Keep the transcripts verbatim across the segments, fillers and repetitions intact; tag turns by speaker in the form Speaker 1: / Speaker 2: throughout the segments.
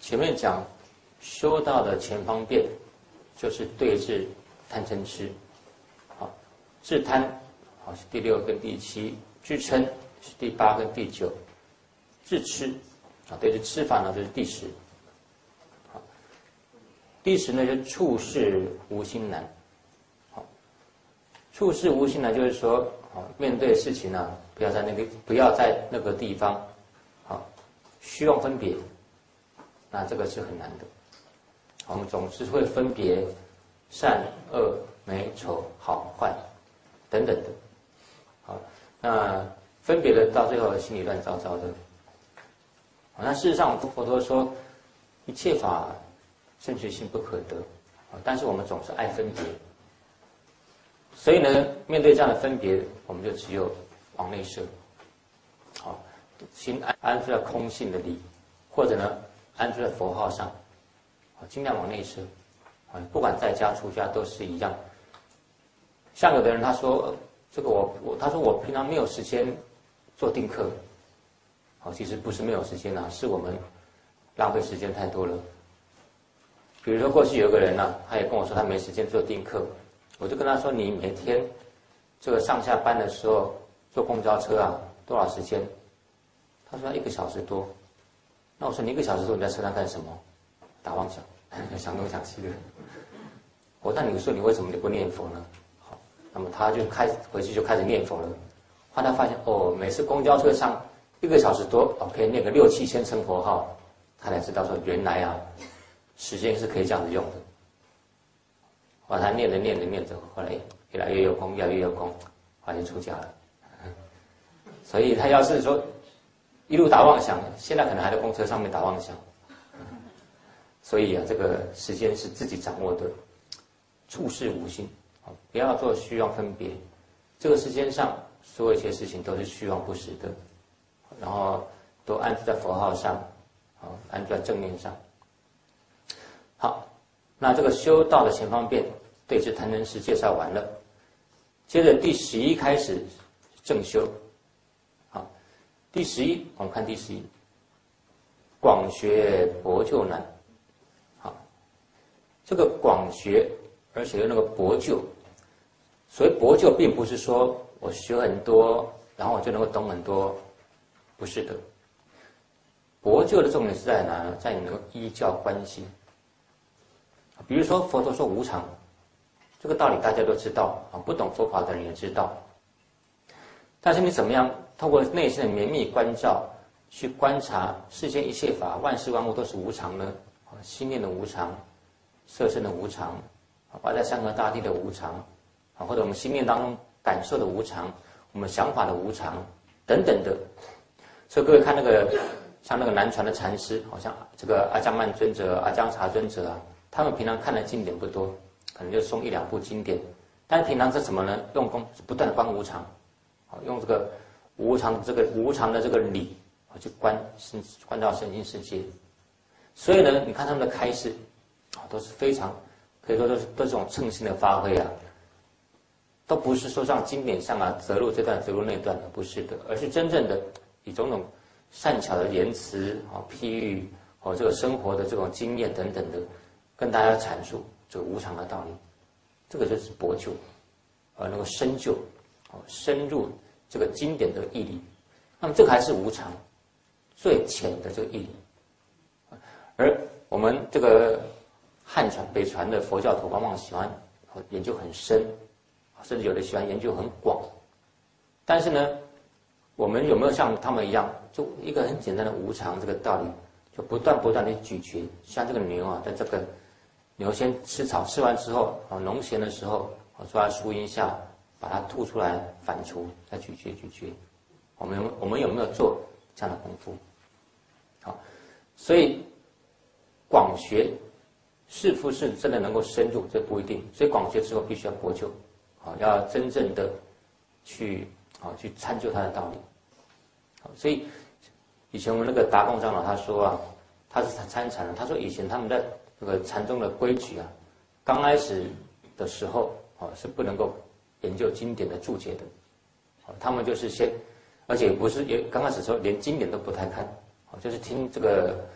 Speaker 1: 前面讲修道的前方便，就是对治贪嗔痴。好，治贪好是第六跟第七，治嗔是第八跟第九，治痴啊对治吃法呢就是第十。好，第十呢就是处事无心难。好，处事无心难就是说，好面对事情呢，不要在那个不要在那个地方，好虚妄分别。那这个是很难的，我们总是会分别善恶美丑好坏等等的，好，那分别的到最后心里乱糟糟的。好，那事实上佛陀说一切法正确性不可得，但是我们总是爱分别，所以呢，面对这样的分别，我们就只有往内摄，好，心安安住在空性的理，或者呢。安住在佛号上，尽量往内摄，不管在家出家都是一样。像有的人他说，这个我我他说我平常没有时间做定课，好，其实不是没有时间啊，是我们浪费时间太多了。比如说过去有个人呢、啊，他也跟我说他没时间做定课，我就跟他说，你每天这个上下班的时候坐公交车啊，多少时间？他说一个小时多。那我说你一个小时多你在车上干什么？打妄想，想东想西的。我那你说你为什么你不念佛呢？好，那么他就开回去就开始念佛了。后来他发现哦，每次公交车上一个小时多，哦可以念个六七千声佛号，他才知道说原来啊，时间是可以这样子用的。后来他念着念着念着，后来越来越有空，越来越有空，后来就出家了。所以他要是说。一路打妄想，现在可能还在公车上面打妄想，所以啊，这个时间是自己掌握的，处事无心，不要做虚妄分别。这个世间上所有一些事情都是虚妄不实的，然后都安住在佛号上，安住在正念上。好，那这个修道的前方便，对治贪嗔痴介绍完了，接着第十一开始正修。第十一，我们看第十一，广学博就难。好，这个广学，而且有那个博就，所谓博就，并不是说我学很多，然后我就能够懂很多，不是的。博就的重点是在哪呢？在你能够依教观心。比如说佛陀说无常，这个道理大家都知道啊，不懂佛法的人也知道。但是你怎么样透过内心的绵密关照，去观察世间一切法，万事万物都是无常呢？心念的无常，色身的无常，外在山河大地的无常，或者我们心念当中感受的无常，我们想法的无常等等的。所以各位看那个像那个南传的禅师，好像这个阿姜曼尊者、阿姜查尊者啊，他们平常看的经典不多，可能就诵一两部经典，但是平常是什么呢？用功不断的观无常。用这个无常这个无常的这个理啊，去观身观照身心世界。所以呢，你看他们的开示啊，都是非常可以说都是都是这种称心的发挥啊，都不是说像经典上啊择录这段择录那段的，不是的，而是真正的以种种善巧的言辞啊、譬喻和这个生活的这种经验等等的，跟大家阐述这个无常的道理。这个就是博就，呃，能够深究，深入这个经典的义理。那么这个还是无常最浅的这个义理。而我们这个汉传北传的佛教徒往往喜欢研究很深，甚至有的喜欢研究很广。但是呢，我们有没有像他们一样，就一个很简单的无常这个道理，就不断不断的咀嚼？像这个牛啊，在这个牛先吃草，吃完之后啊，农闲的时候啊，坐在树荫下，把它吐出来反刍，再咀嚼咀嚼。我们我们有没有做这样的功夫？好，所以广学是不是真的能够深入，这不一定。所以广学之后必须要博究，好，要真正的去好去参究它的道理。好，所以以前我们那个达贡长老他说啊，他是参禅的，他说以前他们在这个禅宗的规矩啊，刚开始的时候啊是不能够研究经典的注解的，他们就是先，而且不是也刚开始的时候连经典都不太看，就是听这个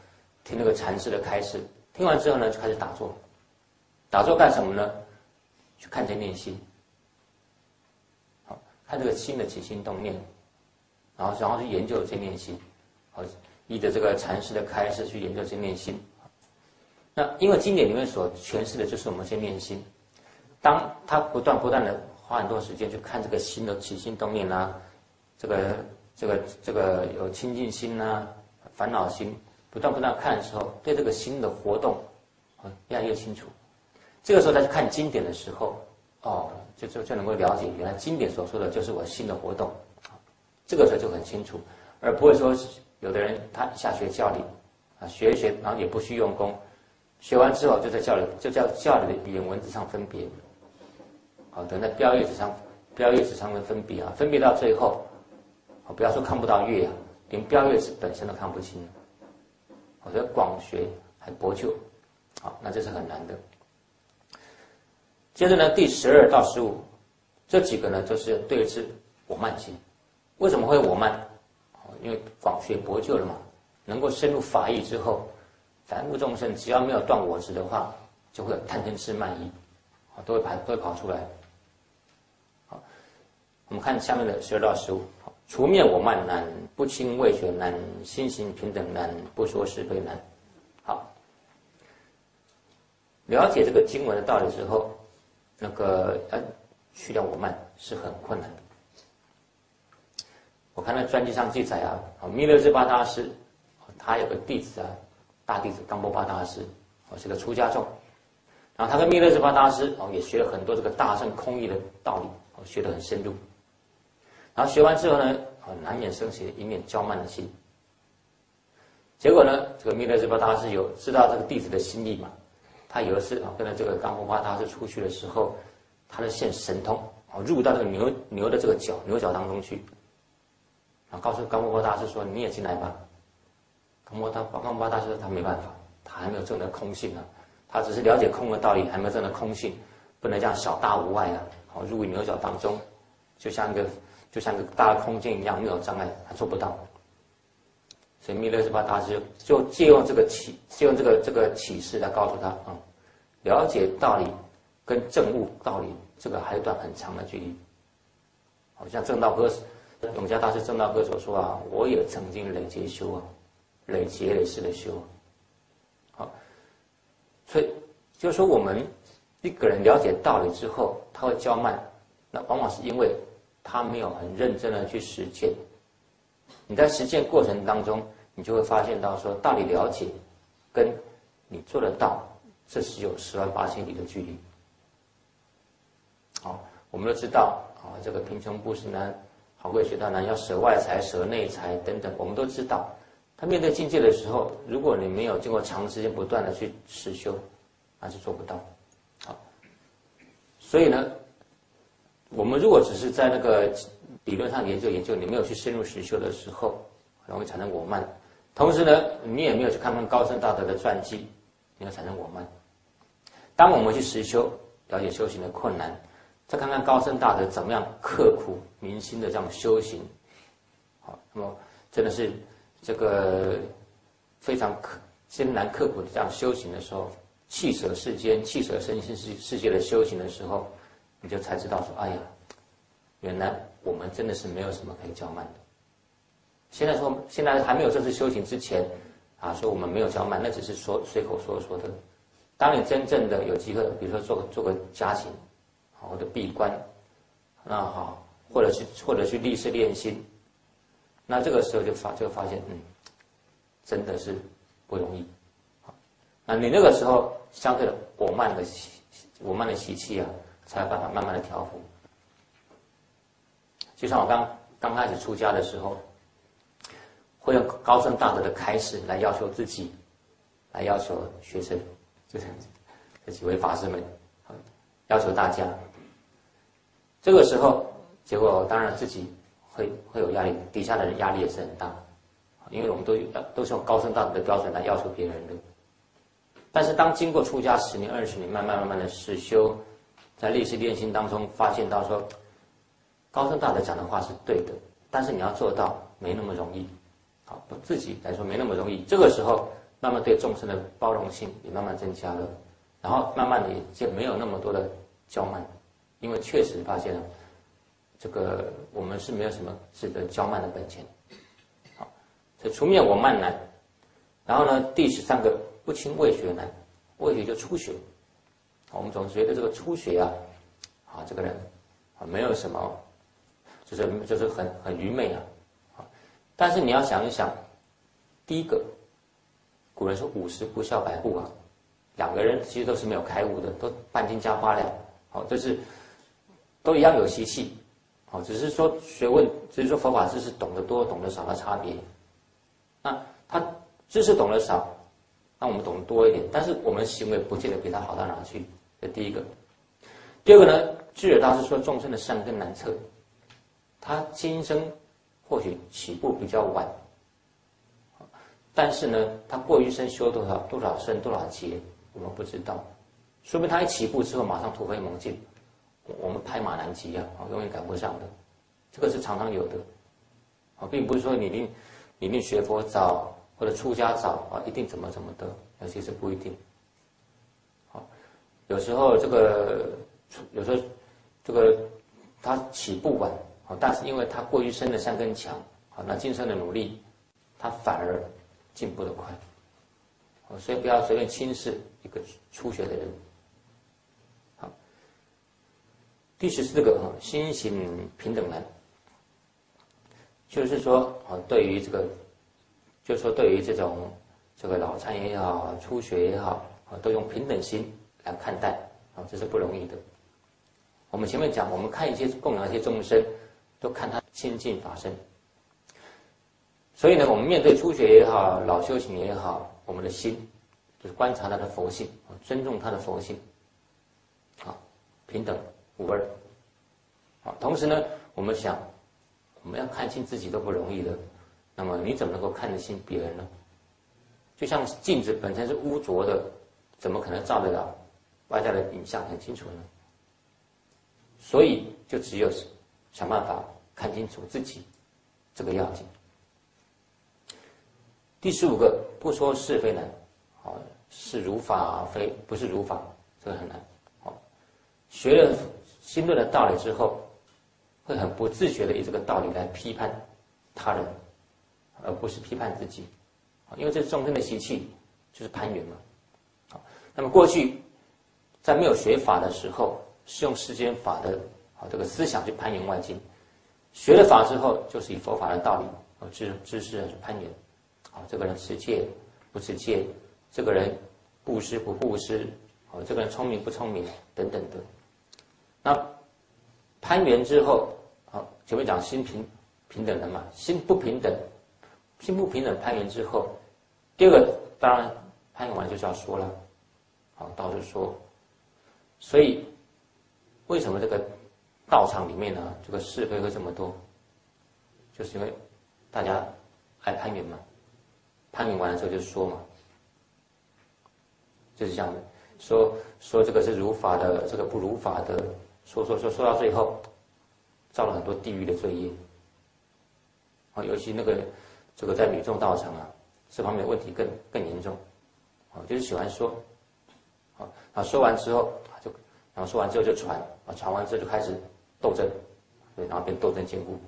Speaker 1: 听那个禅师的开示，听完之后呢，就开始打坐。打坐干什么呢？去看这念心，好，看这个心的起心动念，然后然后去研究这念心，好，依着这个禅师的开示去研究这念心。那因为经典里面所诠释的就是我们这念心，当他不断不断的花很多时间去看这个心的起心动念啊，这个这个这个有清净心啊、烦恼心，不断不断看的时候，对这个心的活动啊越来越清楚。这个时候再去看经典的时候，哦，就就就能够了解，原来经典所说的就是我心的活动，这个时候就很清楚，而不会说有的人他下学教理啊，学一学，然后也不去用功，学完之后就在教理就在教理的语言文字上分别，好，等在标页纸上标页纸上面分别啊，分别到最后，哦，不要说看不到月啊，连标页纸本身都看不清，我觉得广学还博究，好，那这是很难的。接着呢，第十二到十五这几个呢，就是对治我慢心。为什么会我慢？因为广学博究了嘛，能够深入法义之后，凡夫众生只要没有断我执的话，就会有贪嗔痴慢疑，都会跑都会跑出来。好，我们看下面的十二到十五。除灭我慢难，不轻畏学难，心行平等难，不说是非难。好，了解这个经文的道理之后，那个要去掉我慢是很困难的。我看那传记上记载啊，弥勒日巴大师，他有个弟子啊，大弟子冈波巴大师，哦，是个出家众。然后他跟弥勒日巴大师哦也学了很多这个大乘空义的道理，哦，学得很深入。然后学完之后呢，哦，难免升起一面骄慢的心。结果呢，这个弥勒日巴大师有知道这个弟子的心意嘛？他有一次啊，跟着这个冈波巴大师出去的时候，他的现神通，哦，入到这个牛牛的这个角牛角当中去，然后告诉冈波巴大师说：“你也进来吧。”冈波大冈波巴大师说他没办法，他还没有证得空性啊，他只是了解空的道理，还没有证得空性，不能这样小大无碍啊，好入牛角当中，就像一个就像一个大的空间一样，没有障碍，他做不到。所以弥勒日巴大师就借用这个启，借用这个这个启示来告诉他啊、嗯，了解道理跟证悟道理这个还有一段很长的距离。好像正道歌永嘉大师正道歌所说啊，我也曾经累劫修啊，累劫累世的修。好，所以就是说我们一个人了解道理之后，他会骄慢，那往往是因为他没有很认真的去实践。你在实践过程当中，你就会发现到说，道理了解跟你做得到，这是有十万八千里的距离。好，我们都知道啊，这个贫穷布施难，好贵学道难，要舍外财、舍内财等等，我们都知道。他面对境界的时候，如果你没有经过长时间不断的去实修，那是做不到。好，所以呢，我们如果只是在那个理论上研究研究，你没有去深入实修的时候，容易产生我慢。同时呢，你也没有去看看高僧大德的传记，你会产生我慢。当我们去实修，了解修行的困难，再看看高僧大德怎么样刻苦铭心的这样修行，好，那么真的是这个非常艰难刻苦的这样修行的时候，弃舍世间、弃舍身心世世界的修行的时候，你就才知道说，哎呀，原来我们真的是没有什么可以骄慢的。现在说，现在还没有正式修行之前，啊，说我们没有骄慢，那只是说随口说说的。当你真正的有机会，比如说做个做个家行，好，或者闭关，那好，或者去或者去立誓练心，那这个时候就发就发现，嗯，真的是不容易。好，那你那个时候相对的我慢的我慢的习气啊，才有办法慢慢的调伏。就像我刚刚开始出家的时候，会用高僧大德的开示来要求自己，来要求学生，就是这几位法师们，要求大家。这个时候，结果当然自己会会有压力，底下的人压力也是很大，因为我们都都是用高僧大德的标准来要求别人的。但是当经过出家十年、二十年，慢慢慢慢的实修，在历史练心当中，发现到说，高僧大德讲的话是对的，但是你要做到没那么容易。好，自己来说没那么容易。这个时候慢慢对众生的包容性也慢慢增加了，然后慢慢的也就没有那么多的骄慢，因为确实发现了这个我们是没有什么值得骄慢的本钱。好，这除灭我慢难。然后呢，第十三个不轻未学难，未学就初学。我们总觉得这个初学啊，啊这个人啊没有什么，就是就是很很愚昧啊。但是你要想一想，第一个，古人说五十不孝百户啊，两个人其实都是没有开悟的，都半斤加八两，好，就是都一样有习气，好，只是说学问，只是说佛法知识懂得多懂得少的差别。那他知识懂得少，那我们懂得多一点，但是我们行为不见得比他好到哪去。这第一个。第二个呢，智者大师说众生的善根难测，他今生或许起步比较晚，但是呢，他过一生修多少多少生多少劫，我们不知道。说明他一起步之后马上突飞猛进，我们拍马难及啊，永远赶不上的。这个是常常有的，啊，并不是说你一定你一定学佛早或者出家早啊，一定怎么怎么的，其实不一定。好，有时候这个有时候这个他起步晚。但是因为他过于生的善根强，好，那今生的努力，他反而进步得快，所以不要随便轻视一个初学的人。好，第十四个心行平等难，就是说啊，对于这个，就是说对于这种这个老参也好，初学也好，啊，都用平等心来看待，啊，这是不容易的。我们前面讲，我们看一些供养一些众生。都看他亲近法身，所以呢，我们面对初学也好，老修行也好，我们的心就是观察他的佛性，尊重他的佛性，啊，平等无二。啊，同时呢，我们想，我们要看清自己都不容易的，那么你怎么能够看得清别人呢？就像镜子本身是污浊的，怎么可能照得了外在的影像很清楚呢？所以就只有想办法看清楚自己，这个要紧。第十五个，不说是非难，好，是如法非不是如法，这个很难。好，学了心论的道理之后，会很不自觉的以这个道理来批判他人，而不是批判自己。因为这是众生的习气，就是攀缘嘛。好，那么过去在没有学法的时候，是用世间法的啊这个思想去攀缘外境。学了法之后，就是以佛法的道理啊知知识去攀缘。好，这个人持戒不持戒，这个人布施不布施，好，这个人聪明不聪明等等的。那攀缘之后，好，前面讲心平平等人嘛，心不平等，心不平等攀缘之后，第二个当然攀缘完就是要说了，好，道是说，所以为什么这个道场里面呢，这个是非会这么多，就是因为大家爱攀缘嘛，攀缘完了之后就说嘛，就是这样的，说说这个是如法的，这个不如法的，说说说说到最后，造了很多地狱的罪业。啊，尤其那个这个在女众道场啊，这方面问题更更严重，啊，就是喜欢说，啊，然后说完之后就，然后说完之后就传，啊，传完之后就开始斗争，对，然后变斗争监护。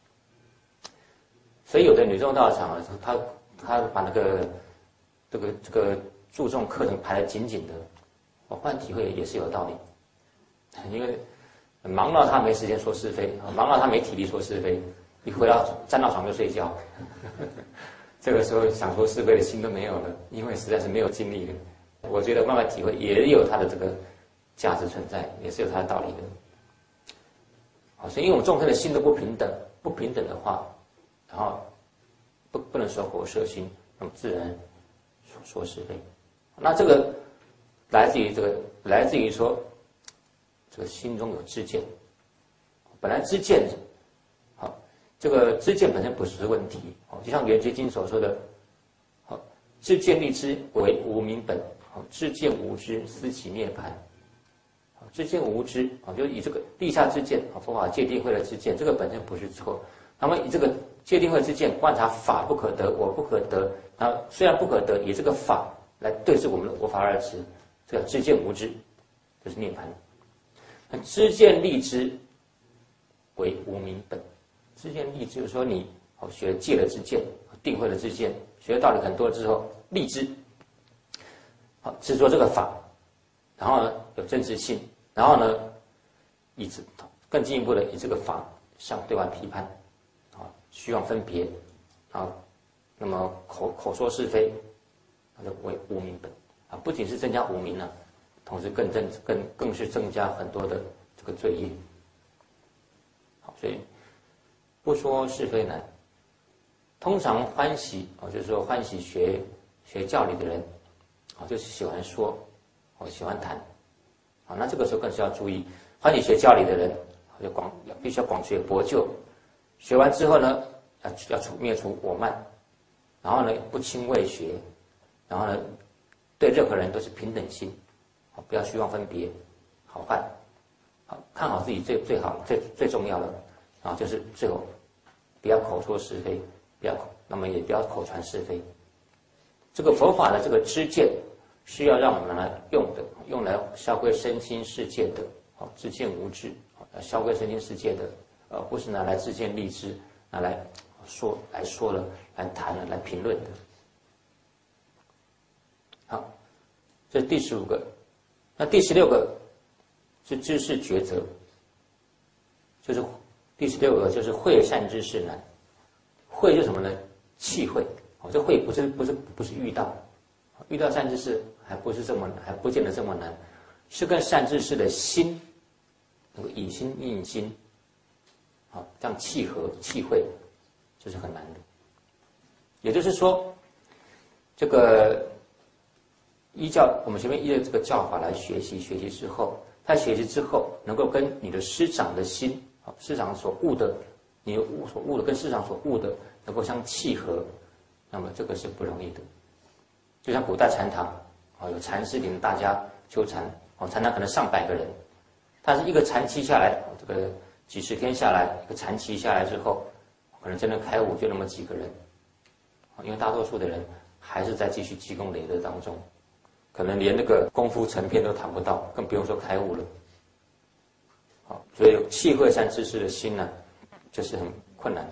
Speaker 1: 所以有的女众道场啊，他他把那个这个这个注重课程排得紧紧的，我换体会也是有道理，因为忙到他没时间说是非，忙到他没体力说是非。一回到站到床就睡觉，这个时候想说是非的心都没有了，因为实在是没有精力了。我觉得慢慢体会也有它的这个价值存在，也是有它的道理的。好，所以因为我们众生的心都不平等，不平等的话，然后不不能说火摄心，那么自然说说是非。那这个来自于这个来自于说这个心中有知见，本来知见。这个知见本身不是问题，就像圆觉经所说的，好，知见立知为无明本，好，知见无知思其涅槃，好，知见无知，好，就是以这个地下知见，佛法界定会的知见，这个本身不是错， 那么以这个戒定慧之见观察法不可得，我不可得，然后虽然不可得，以这个法来对治我们的我法二执，这个知见无知，这是涅槃。那知见立知为无明本，知见立知就是说你哦学戒的知见，定慧的知见，学的道理很多之后立知，好执着这个法，然后呢有真实性，然后呢以更进一步的以这个法向对外批判，啊虚妄分别，啊那么口口说是非，那就为无明本啊，不仅是增加无明呢，同时更增更更是增加很多的这个罪业。好，所以不说是非难。通常欢喜啊，就是说欢喜学学教理的人，啊，就是喜欢说，哦，喜欢谈，啊，那这个时候更是要注意，欢喜学教理的人，就广必须要广学博究，学完之后呢，要要除灭除我慢，然后呢不轻畏学，然后呢对任何人都是平等心，啊，不要虚妄分别，好坏，好看好自己最最好最最重要的，啊，就是最后不要口说是非。不要口，那么也不要口传是非。这个佛法的这个知见，是要让我们来用的，用来消归身心世界的，哦，知见无智，消归身心世界的，呃，不是拿来自见立知，拿来说来说了，来谈了，来评论的。好，这是第十五个，那第十六个是知识抉择，就是第十六个就是会善知识难。会是什么呢？气会，哦，这会不是不是不是遇到，遇到善知识还不是这么还不见得这么难，是跟善知识的心能够以心应心，好，这样契合契会，这是很难的。也就是说，这个依教我们前面依的这个教法来学习，学习之后，在学习之后能够跟你的师长的心，好，师长所悟的。你悟所悟的跟市场所悟的能够相契合，那么这个是不容易的。就像古代禅堂啊，有禅师领大家修禅，哦，禅堂可能上百个人，但是一个禅期下来，这个几十天下来，一个禅期下来之后，可能真的开悟就那么几个人，因为大多数的人还是在继续积功累德当中，可能连那个功夫成片都谈不到，更不用说开悟了。好，所以契会善知识的心呢，这是很困难的，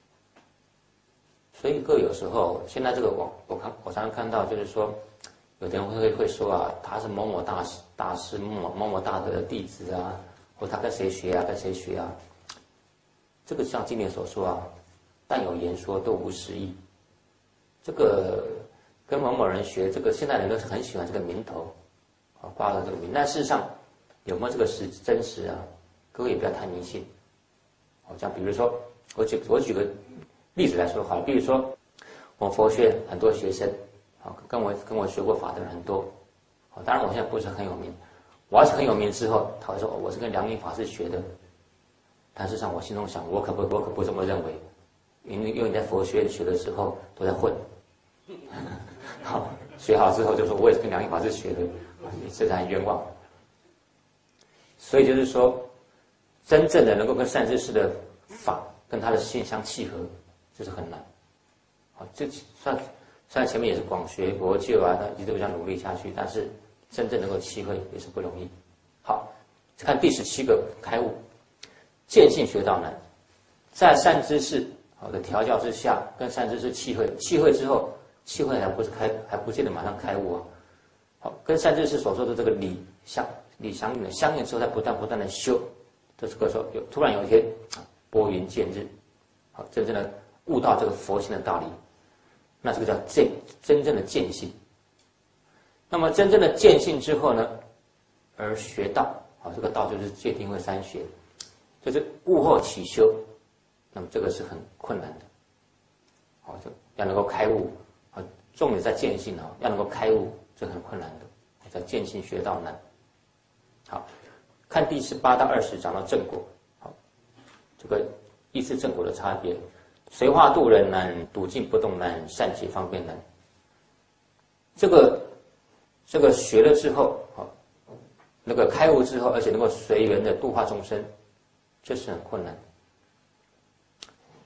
Speaker 1: 所以各有时候，现在这个网，我看我常常看到，就是说，有的人会会说啊，他是某某大师大师某某某某大德的弟子啊，或他跟谁学啊，跟谁学啊。这个像经典所说啊，但有言说，都无实义。这个跟某某人学，这个现在人都是很喜欢这个名头，啊，挂了这个名，但事实上有没有这个实真实啊？各位也不要太迷信。好，像比如说，我举我举个例子来说好了，比如说我佛学院很多学生，啊，跟我跟我学过法的人很多，啊，当然我现在不是很有名，我要是很有名之后，他会说我是跟良明法师学的，但事实上我心中想，我可不我可不这么认为，因为因为你在佛学院学的时候都在混，好，学好之后就说我也是跟良明法师学的，你这是很冤枉，所以就是说。真正的能够跟善知识的法跟他的心相契合，这是很难。好，这算虽然前面也是广学博究啊，他一直都想努力下去，但是真正能够契会也是不容易。好，看第十七个开悟，见性学道难，在善知识好的调教之下，跟善知识契会，契会之后，契会还不是开，还不见得马上开悟啊。好，跟善知识所说的这个理相理相应的相应之后，再不断不断的修。这个时候有突然有一天拨云见日，好，真正的悟到这个佛性的道理，那这个叫见真正的见性。那么真正的见性之后呢，而学道，好，这个道就是戒定慧三学，就是悟后起修，那么这个是很困难的，好，就要能够开悟，啊，重点在见性啊，要能够开悟，这很困难的，在见性学道难。好。看第十八到二十讲到正果，好，这个依次正果的差别，随化度人难，笃静不动难，善解方便难。这个这个学了之后，好，那个开悟之后，而且能够随缘的度化众生，这是很困难。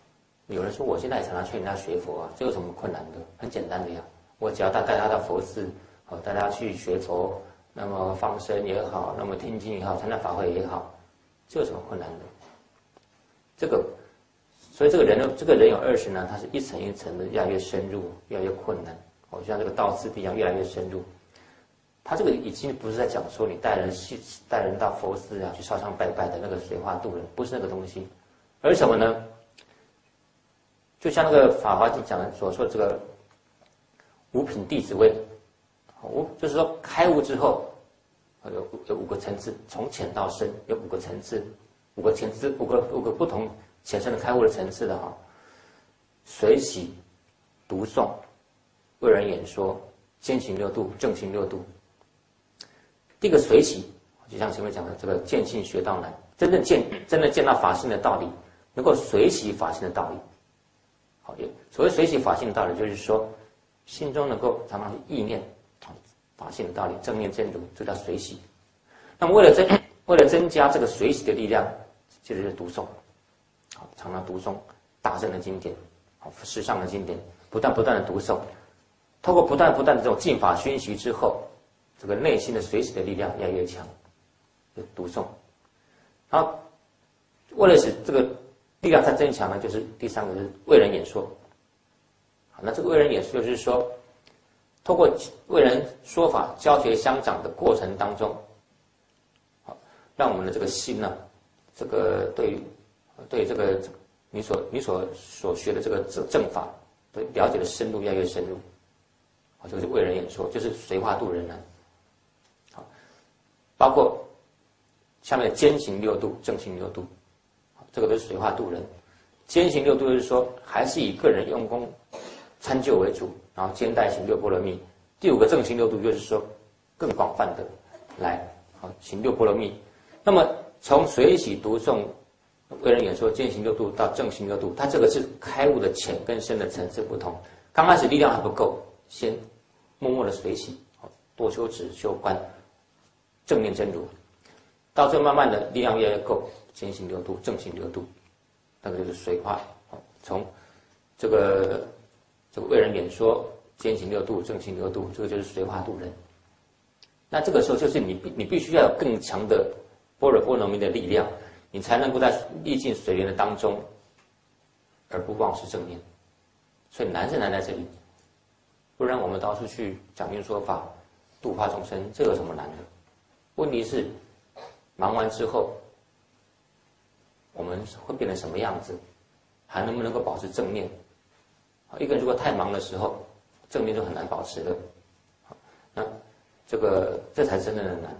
Speaker 1: 有人说我现在也常常劝人家学佛啊，这有什么困难的？很简单的呀，我只要带带他到佛寺，哦，带他去学佛，那么放生也好，那么听经也好，参加法会也好，这有什么困难的？这个，所以这个人这个人有二十难，他是一层一层的越来越深入，越来越困难。哦，就像这个道次第一样，越来越深入。他这个已经不是在讲说你带人去带人到佛寺啊去烧香拜拜的那个水化渡人，不是那个东西，而什么呢？就像那个《法华经》讲的所说，这个五品弟子位，五就是说开悟之后，有有五个层次，从浅到深有五个层次，五个层次，五个五个不同浅深的开悟的层次的哈。随喜、读诵、为人演说、兼行六度、正行六度。第一个随喜，就像前面讲的这个见性学道难，真正见真正见到法性的道理，能够随喜法性的道理。好，也所谓随喜法性的道理，就是说心中能够常常意念法性的道理，正念真如，这叫随喜。那么为了增为了增加这个随喜的力量，就是读诵，好，常常读诵大乘的经典，好，世上的经典，不断不断的读诵，透过不断不断的这种净法熏习之后，这个内心的随喜的力量越来越强，就读诵。然后为了使这个力量再增强呢，就是第三个就是为人演说。好，那这个为人演说就是说，透过为人说法、教学相长的过程当中，好，让我们的这个心呢，这个对对这个你所你所所学的这个正法，对了解的深入越来越深入。好，这个是为人演说，就是随化度人难。好，包括下面的兼行六度、正行六度。这个都是随化度人。兼行六度就是说，还是以个人用功参究为主，然后兼带行六波罗蜜。第五个正行六度就是说，更广泛的来好行六波罗蜜。那么从随喜读诵、为人演说、兼行六度到正行六度，它这个是开悟的浅跟深的层次不同。刚开始力量还不够，先默默的随喜，多修止、修观、正念真如，到最后慢慢的力量越来越够。兼行六度、正行六度，那个就是随化。从这个这个为人演说、兼行六度、正行六度，这个就是随化度人。那这个时候就是你你必须要有更强的般若波罗蜜的力量，你才能够在历尽随缘的当中，而不忘失正念。所以难是难在这里，不然我们到处去讲经说法、度化众生，这有什么难的？问题是忙完之后，我们会变成什么样子？还能不能够保持正念？一个人如果太忙的时候，正念就很难保持了。那这个这才真正的难。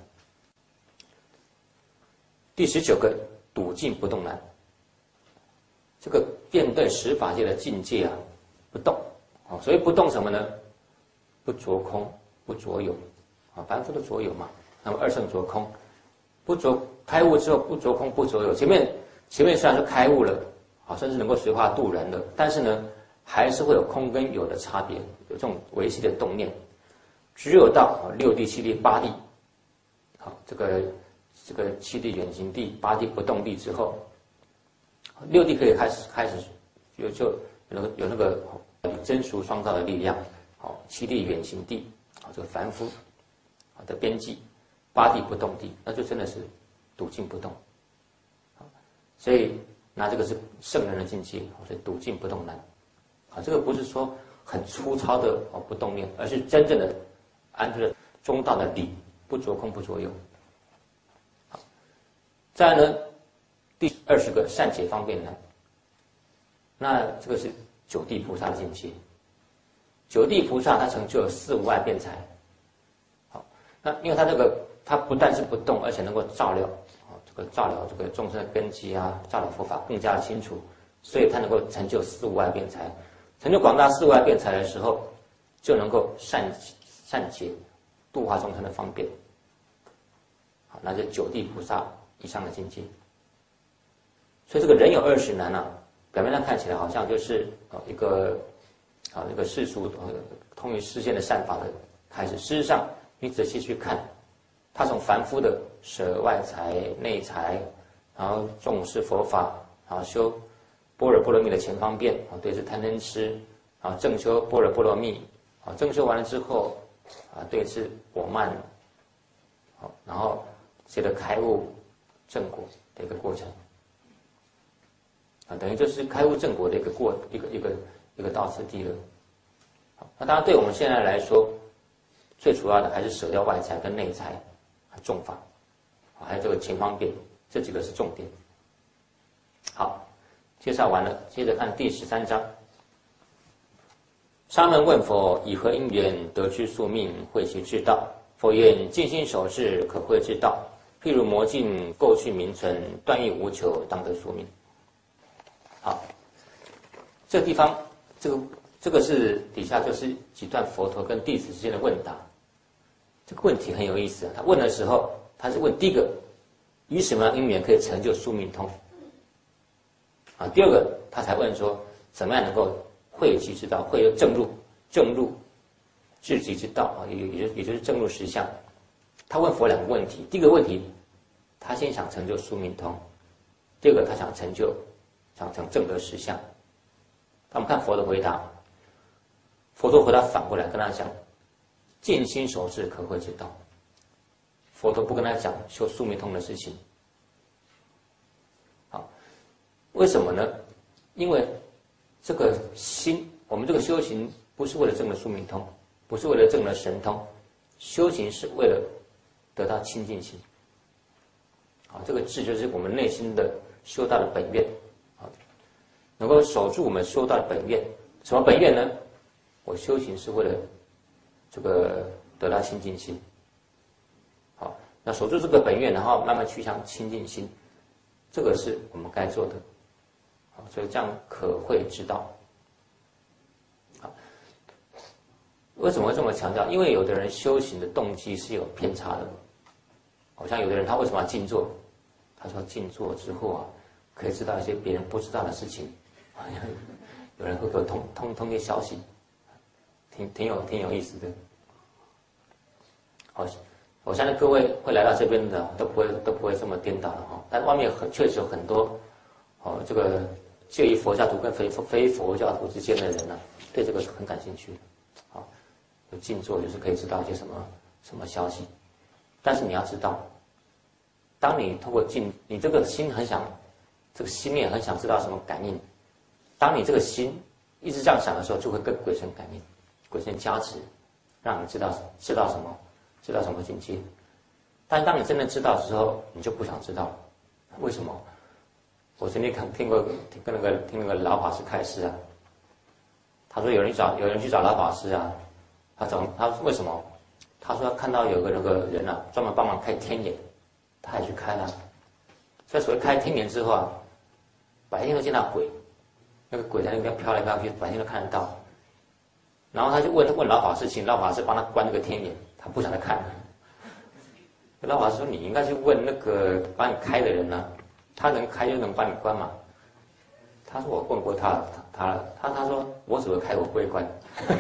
Speaker 1: 第十九个笃静不动难。这个面对十法界的境界啊，不动。所以不动什么呢？不着空，不着有。啊，凡夫的着有嘛。那么二乘着空，不着开悟之后不着空不着有。前面。前面虽然是开悟了，啊，甚至能够随化度人了，但是呢，还是会有空跟有的差别，有这种维系的动念。只有到六地、七地、八地，好，这个这个七地远行地、八地不动地之后，六地可以开始开始有就有那个有那个真俗双造的力量。好，七地远行地，好，这个凡夫好的边际，八地不动地，那就真的是笃静不动。所以拿这个是圣人的境界，所以笃静不动难。啊，这个不是说很粗糙的哦不动念，而是真正的安住了中道的理，不着空不着有。好，再来呢，第二十个善解方便难。那这个是九地菩萨的境界。九地菩萨他成就了四无碍辩才。好，那因为他这个他不但是不动，而且能够照料。这个照料这个众生的根基啊，照料佛法更加的清楚，所以他能够成就四无碍辩才。成就广大四无碍辩才的时候，就能够善善解度化众生的方便。好，那是九地菩萨以上的境界。所以这个人有二十难啊，表面上看起来好像就是呃一个啊那个世俗呃通于世间的善法的开始，事实上你仔细去看。他从凡夫的舍外财、内财，然后重视佛法，然后修般若波罗蜜的前方便啊，对治贪嗔痴啊，正修般若波罗蜜啊，正修完了之后啊，对治我慢，好，然后接着开悟正果的一个过程啊，等于就是开悟正果的一个过一个一个一个到此地了。好，那当然对我们现在来说，最主要的还是舍掉外财跟内财和重法，还有这个前方便，这几个是重点。好，介绍完了，接着看第十三章。沙门问佛：以何因缘得知宿命，慧其至道？佛言：静心守志，可慧至道。譬如魔镜，垢去名存，断欲无求，当得宿命。好，这个地方，这个这个是底下就是几段佛陀跟弟子之间的问答。这个问题很有意思啊！他问的时候，他是问第一个，以什么样因缘可以成就宿命通？啊，第二个他才问说，怎么样能够慧其之道？慧就正入，正入至极之道啊，也也就也就是正入实相。他问佛两个问题，第一个问题，他先想成就宿命通；第二个，他想成就想成正得实相。我们看佛的回答，佛陀回答反过来跟他讲：静心守志，可慧之道。佛陀不跟他讲修宿命通的事情。好，为什么呢？因为这个心，我们这个修行不是为了证了宿命通，不是为了证了神通，修行是为了得到清净心。好，这个志就是我们内心的修道的本愿，好，能够守住我们修道的本愿。什么本愿呢？我修行是为了这个得到清净心。好，那守住这个本愿，然后慢慢趋向清净心，这个是我们该做的。好，所以这样可慧之道。好，为什么会这么强调？因为有的人修行的动机是有偏差的。好像有的人他为什么要静坐？他说静坐之后啊，可以知道一些别人不知道的事情。有人会给我通通通些消息，挺挺有挺有意思的。好，我相信各位会来到这边的都不会都不会这么颠倒的哈。但外面很确实有很多哦，这个介于佛教徒跟非非佛教徒之间的人呢、啊，对这个是很感兴趣的。好，有静坐就是可以知道一些什么什么消息。但是你要知道，当你通过静，你这个心很想，这个心念很想知道什么感应。当你这个心一直这样想的时候，就会跟鬼神感应，鬼神加持，让你知道知道什么，知道什么境界。但当你真的知道之后，你就不想知道，为什么？我曾经看听过听跟那个听那个老法师开示啊，他说有人去找有人去找老法师啊，他怎么他说为什么？他说看到有个那个人啊，专门帮忙开天眼，他也去开了。所以所谓开天眼之后啊，白天都见到鬼，那个鬼在那边飘来飘去，白天都看得到。然后他就问问老法师，请老法师帮他关那个天眼，他不想再看了。老法师说：“你应该去问那个帮你开的人呢、啊，他能开就能帮你关嘛。”他说：“我问过他，他他他说我只会开，我不会关。”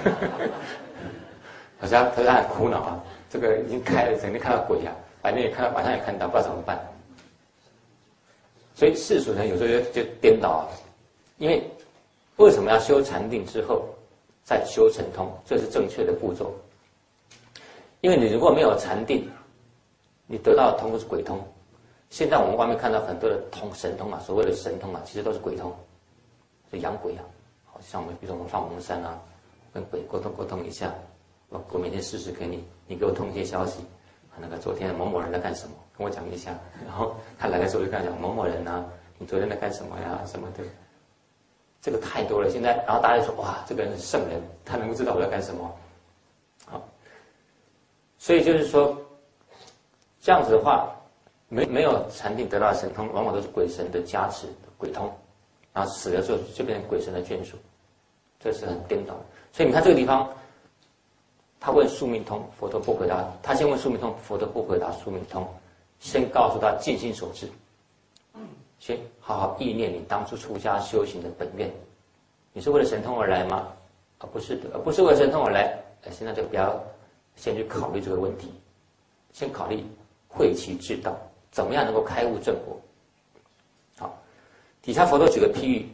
Speaker 1: 好像他很苦恼啊，这个已经开了，整天看到鬼啊，白天也看到，晚上也看到，不知道怎么办。所以世俗人有时候就就颠倒啊，因为为什么要修禅定之后再修神通？这是正确的步骤。因为你如果没有禅定，你得到的通都是鬼通。现在我们外面看到很多的通神通啊，所谓的神通啊，其实都是鬼通，是养鬼啊。好像我们比如说我们放蒙山啊，跟鬼沟通沟通一下。我我每天试试给你，你给我通一些消息，那个昨天某某人在干什么，跟我讲一下。然后他来的时候就跟他讲某某人啊，你昨天在干什么呀，什么的。这个太多了，现在然后大家就说哇，这个人是圣人，他能够知道我在干什么。好，所以就是说，这样子的话，没没有禅定得到神通，往往都是鬼神的加持，鬼通，然后死了之后就变成鬼神的眷属，这是很颠倒的。所以你看这个地方。他问宿命通，佛陀不回答。他先问宿命通，佛陀不回答宿命通，先告诉他静心守志，先好好意念你当初出家修行的本愿。你是为了神通而来吗？啊，不是的，而不是为了神通而来。哎，现在就不要先去考虑这个问题，先考虑慧其至道，怎么样能够开悟正果。好，底下佛陀举个譬喻，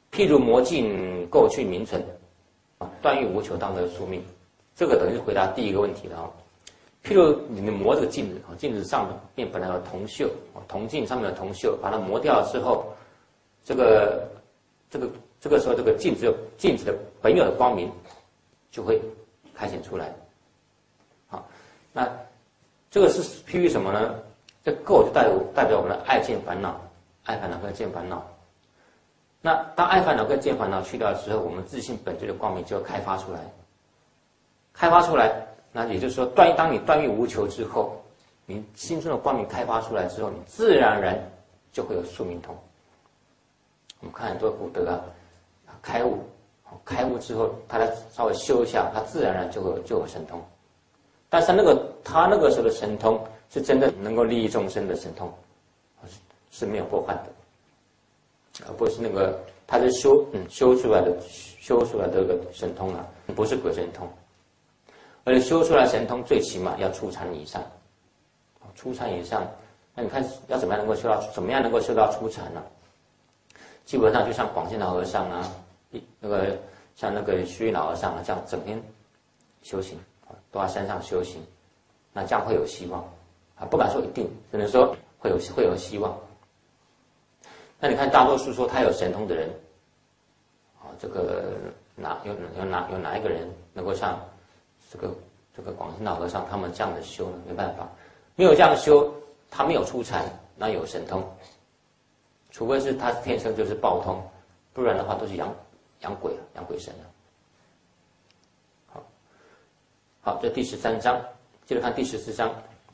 Speaker 1: 譬如魔镜构去名存，断欲无求当得宿命。这个等于是回答第一个问题了啊。譬如你磨这个镜子，镜子上面本来有铜锈，铜镜上面有铜锈，把它磨掉了之后，这个这个这个时候，这个镜子镜子的本有的光明就会开显出来。好，那这个是譬喻什么呢？这垢就代表代表我们的爱见烦恼，爱烦恼跟见烦恼。那当爱烦恼跟见烦恼去掉之后，我们自性本质的光明就会开发出来。开发出来，那也就是说，断当你断欲无求之后，你心中的光明开发出来之后，你自然而然就会有宿命通。我们看很多古德啊，开悟，开悟之后，他再稍微修一下，他自然而然就会有就有神通。但是那个他那个时候的神通，是真的能够利益众生的神通，是没有过患的。而不是那个，他是修嗯修出来的修出来的这个神通啊，不是鬼神通，而且修出来神通最起码要初禅以上，初禅以上，那你看要怎么样能够修到怎么样能够修到初禅呢？基本上就像广信老和尚啊，那个像那个虚云老和尚啊，这样整天修行，都在山上修行，那这样会有希望啊，不敢说一定，只能说会有会有希望。那你看，大多数说他有神通的人，啊，这个哪有有哪有哪一个人能够像这个这个广信老和尚他们这样的修呢？没办法，没有这样修，他没有出禅，那有神通，除非是他天生就是报通，不然的话都是养养鬼养鬼神了。好，好，这第十三章，接着看第十四章。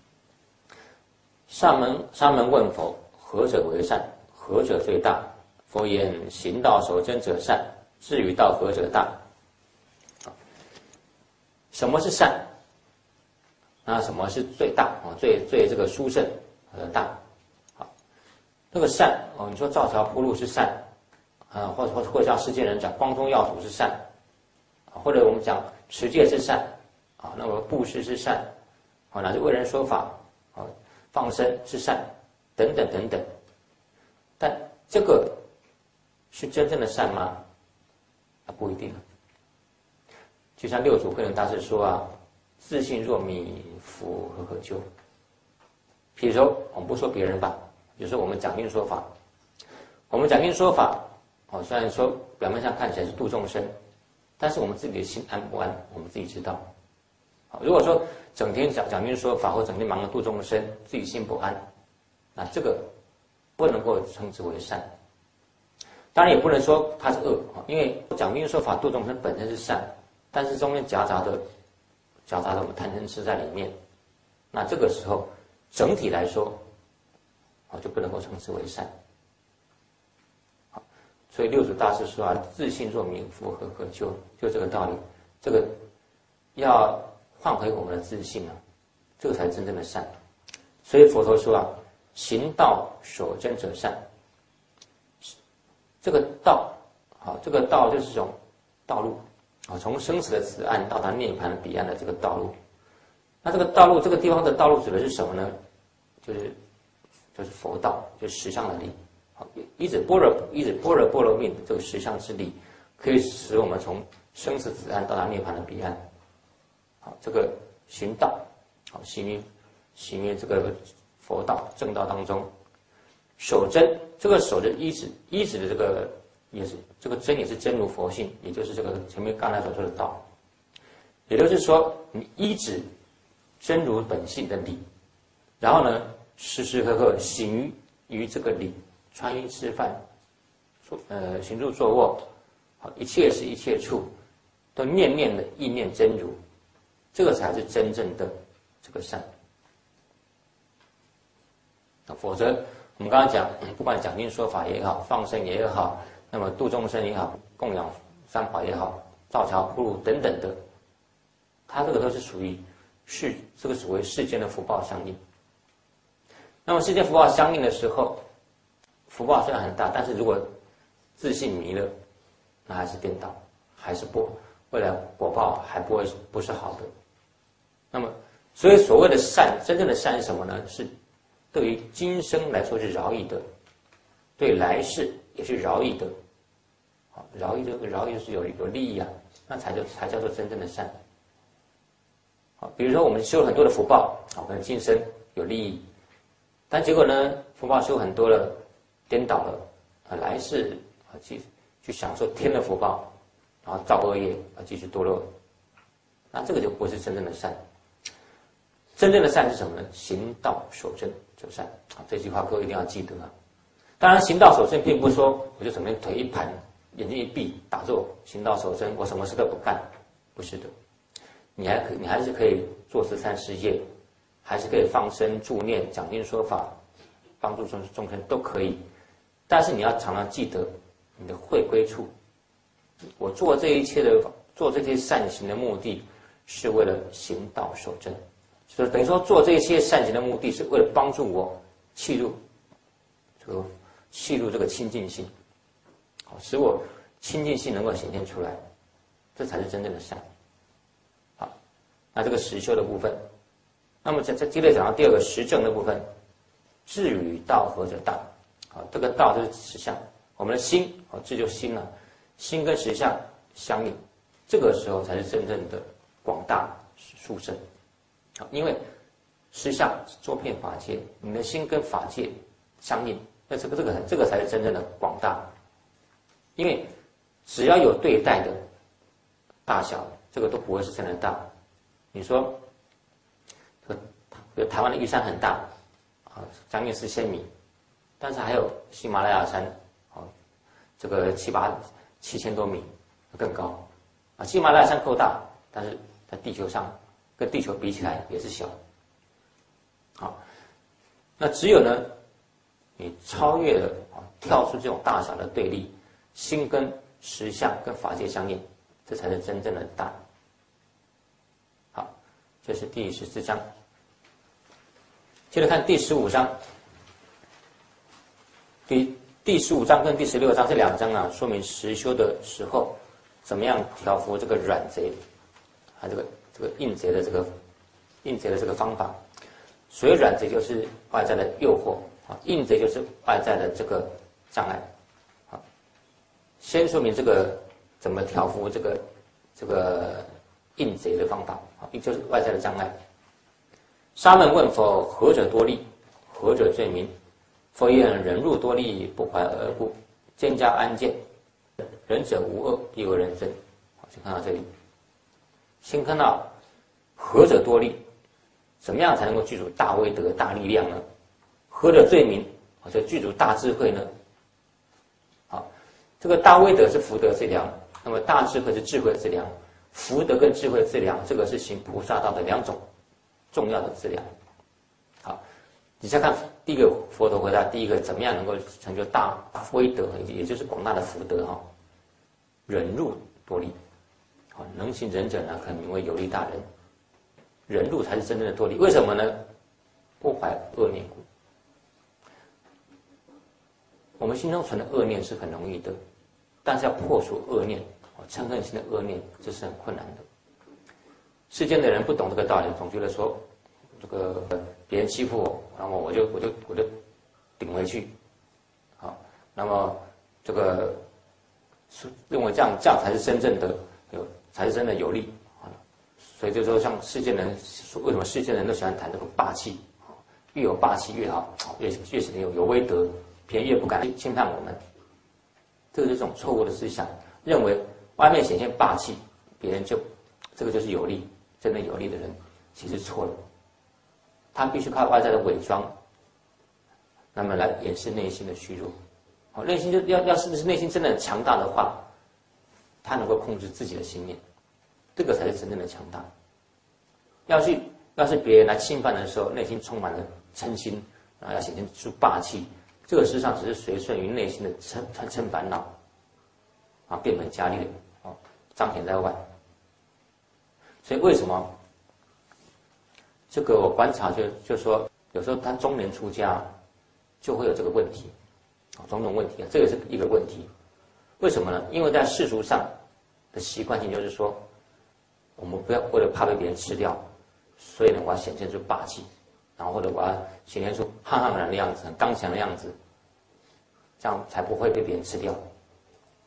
Speaker 1: 上门上门问佛，何者为善？何者最大？佛言：行道守真者善，至于道何者大？什么是善？那什么是最大啊？最最这个殊胜和大？好，那个善哦，你说造桥铺路是善啊，或者或者或者像世间人讲光宗耀祖是善，或者我们讲持戒是善啊，那么布施是善啊，乃至为人说法啊，放生是善，等等等等。但这个是真正的善吗？啊，不一定。就像六祖慧能大师说啊，自信若迷，夫何可救？比如说，我们不说别人吧，比如说我们讲经说法，我们讲经说法，哦，虽然说表面上看起来是度众生，但是我们自己的心安不安，我们自己知道。好，如果说整天讲讲经说法，或整天忙着度众生，自己心不安，那这个不能够称之为善。当然也不能说它是恶，因为讲经说法度众生本身是善，但是中间夹杂的夹杂的我们贪嗔痴在里面，那这个时候整体来说，啊就不能够称之为善。好，所以六祖大师说啊，自信若迷，夫何可救？就这个道理，这个要换回我们的自信啊，这个才是真正的善。所以佛陀说啊，行道守真者善。这个道，好，这个道就是这种道路啊，从生死的此岸到达涅槃的彼岸的这个道路。那这个道路，这个地方的道路指的是什么呢？就是就是佛道，就是实相的理。好，一指般若，一指般若波罗蜜这个实相之理，可以使我们从生死此岸到达涅槃的彼岸。好，这个行道，好，行于行于这个佛道正道当中。守真，这个守的依止，依止的这个也是这个真也是真如佛性，也就是这个前面刚才所说的道。也就是说，你依止真如本性的理，然后呢，时时刻刻行于于这个理，穿衣吃饭，坐呃行住坐卧，好，一切时一切处，都念念的意念真如，这个才是真正的这个善。否则我们刚刚讲，不管讲经说法也好，放生也好，那么度众生也好，供养三宝也好，造桥铺路等等的，它这个都是属于世这个所谓世间的福报相应。那么世间福报相应的时候，福报虽然很大，但是如果自信迷了，那还是颠倒，还是不未来果报还不会不是好的。那么，所以所谓的善，真正的善是什么呢？是对于今生来说是饶益的，对来世也是饶益的。 饶益这个饶益就是有有利益啊，那才叫才叫做真正的善。好，比如说我们修了很多的福报，啊，可能今生有利益，但结果呢，福报修很多了，颠倒了，啊，来世啊去去享受天的福报，然后造恶业啊继续堕落，那这个就不是真正的善。真正的善是什么呢？行道守正就善。啊，这句话各位一定要记得啊。当然，行道守正并不是说我就整天腿一盘，眼睛一闭，打坐行道守正，我什么事都不干，不是的。你还可你还是可以做慈善事业，还是可以放生助念、讲经说法，帮助众众生都可以。但是你要常常记得你的回归处。我做这一切的做这些善行的目的，是为了行道守正。所以等于说，做这些善行的目的是为了帮助我契入这个契入这个清净心，好，使我清净心能够显现出来，这才是真正的善。好，那这个实修的部分，那么再再接着讲到第二个实证的部分，智与道合者大。好，这个道就是实相，我们的心，好，这就心了，心跟实相相应，这个时候才是真正的广大殊胜。好，因为实相周遍法界，你的心跟法界相应，那这个这个这个才是真正的广大。因为只要有对待的大小，这个都不会是真的大。你说，这个台湾的玉山很大，啊，将近四千米，但是还有喜马拉雅山，啊，这个七八七千多米更高，啊，喜马拉雅山够大，但是在地球上。跟地球比起来也是小，好，那只有呢，你超越了啊，跳出这种大小的对立，心跟实相跟法界相应，这才是真正的大。好，这是第十四章。接着看第十五章，第第十五章跟第十六章这两章啊，说明实修的时候怎么样调伏这个软贼，啊，这个。这个硬贼的这个硬贼的这个方法，所谓软贼就是外在的诱惑啊，硬贼就是外在的这个障碍。好，先说明这个怎么调伏这个这个硬贼的方法啊，也就是外在的障碍。沙门问佛：何者多利？何者罪名？佛言：忍辱多利，不怀恶故，兼加安见。仁者无恶，亦有人真。好，先看到这里。先看到何者多利，怎么样才能够具足大威德、大力量呢？何者罪名，或者具足大智慧呢？好，这个大威德是福德之粮，那么大智慧是智慧之粮。福德跟智慧之粮，这个是行菩萨道的两种重要的资粮。好，你再看第一个佛陀回答，第一个怎么样能够成就大威德，也就是广大的福德哈？忍辱多利。好，能行忍者呢，可名为有利大人。忍辱才是真正的多利，为什么呢？不怀恶念故。我们心中存的恶念是很容易的，但是要破除恶念，嗔恨心的恶念，这是很困难的。世间的人不懂这个道理，总觉得说，这个别人欺负我，然后我就我就我就顶回去。好，那么这个认为这样这样才是真正的有。才是真的有利啊！所以就说，像世间人，为什么世间人都喜欢谈这个霸气？越有霸气越好，越越是有有威德，别人越不敢轻判我们。这个是这种错误的思想，认为外面显现霸气，别人就这个就是有利，真的有利的人其实错了。他必须靠外在的伪装，那么来掩饰内心的虚弱。好，内心就要要是不是内心真的很强大的话，他能够控制自己的心念。这个才是真正的强大。要是要是别人来侵犯的时候，内心充满了嗔心，然后要显现出霸气，这个事实上只是随顺于内心的嗔嗔嗔烦恼，啊，变本加厉的啊，彰显在外。所以为什么这个我观察就就说，有时候他中年出家就会有这个问题，啊，种种问题啊，这个是一个问题。为什么呢？因为在世俗上的习惯性就是说，我们不要为了怕被别人吃掉，所以呢，我要显现出霸气，然后或者我要显现出悍悍然的样子，很刚强的样子，这样才不会被别人吃掉。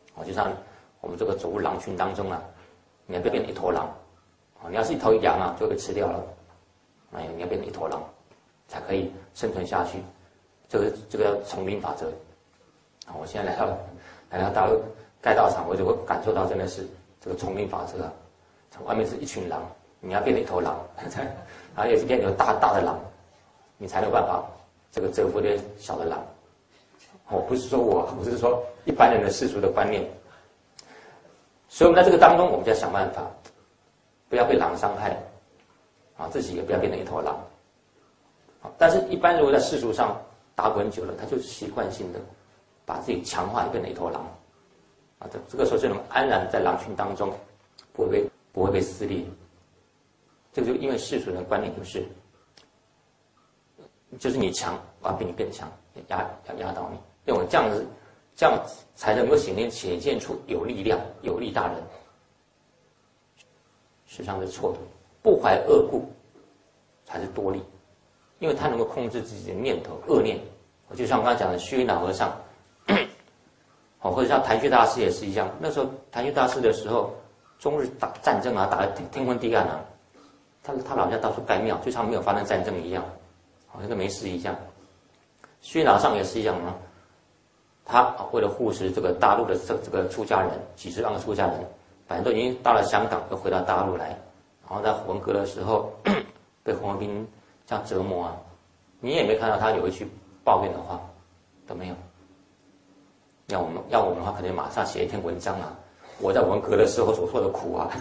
Speaker 1: 哦，就像我们这个走入狼群当中啊，你要不要变成一头狼？啊，你要是一头羊啊，就会被吃掉了。哎，你要变成一头狼，才可以生存下去。这个这个叫丛林法则。啊，我现在来到来到大陆盖道场，我就会感受到真的是这个丛林法则啊。从外面是一群狼，你要变成一头狼，然后也是变成大大的狼，你才有办法这个征服这些小的狼。哦，不是说我，我是说一般人的世俗的观念。所以我们在这个当中，我们就要想办法，不要被狼伤害，啊，自己也不要变成一头狼。啊，但是一般如果在世俗上打滚久了，他就习惯性的把自己强化，变成一头狼。啊，这这个时候就能安然在狼群当中，不会被不会被撕裂。这个就因为世俗的观念就是，就是你强，我要比你更强，压要压倒你。用这样子，这样才能够显现显现出有力量、有力大人。实际上是错的，不怀恶故才是多力，因为他能够控制自己的念头、恶念。我就像我刚才讲的虚云老和尚，哦，或者像谭旭大师也是一样。那时候谭旭大师的时候，中日打战争啊，打得天昏地暗啊，他他老人家到处盖庙，就像没有发生战争一样，好像跟没事一样。虚云老和尚也是一样啊。他为了护持这个大陆的这这个出家人，几十万个出家人，反正都已经到了香港，又回到大陆来，然后在文革的时候被红卫兵这样折磨啊，你也没看到他有一句抱怨的话，都没有。要我们要我们的话，可能马上写一篇文章啊，我在文革的时候所受的苦啊。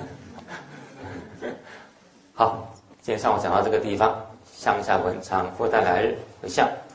Speaker 1: 好，今天上午讲到这个地方，上下文长复旦来日回向。